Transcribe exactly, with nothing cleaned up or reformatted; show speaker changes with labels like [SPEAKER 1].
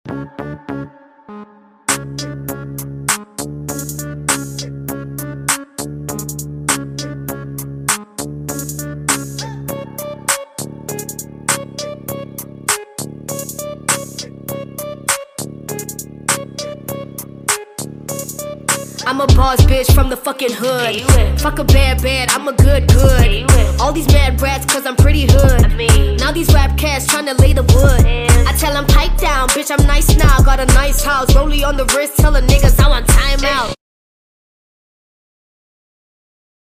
[SPEAKER 1] I'm a boss bitch from the fucking hood. Yeah, fuck a bad bad, I'm a good good. Yeah, all these mad brats cause I'm pretty hood. I mean, now these rap cats tryna lay the wood. Yeah. I tell them pipe down, bitch I'm nice now. Got a nice house, rollie on the wrist, tellin' niggas I want time out.